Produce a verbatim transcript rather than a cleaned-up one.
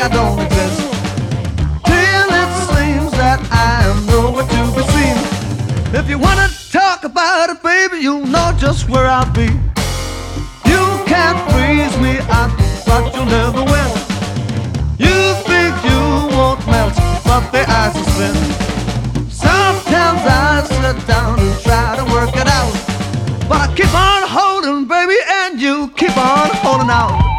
I don't exist, till it seems that I am nowhere to be seen. If you wanna talk about it, baby, you'll know just where I'll be. You can't freeze me out, but you'll never win. You think you won't melt, but the ice is thin. Sometimes I sit down and try to work it out, but I keep on holding, baby, and you keep on holding out.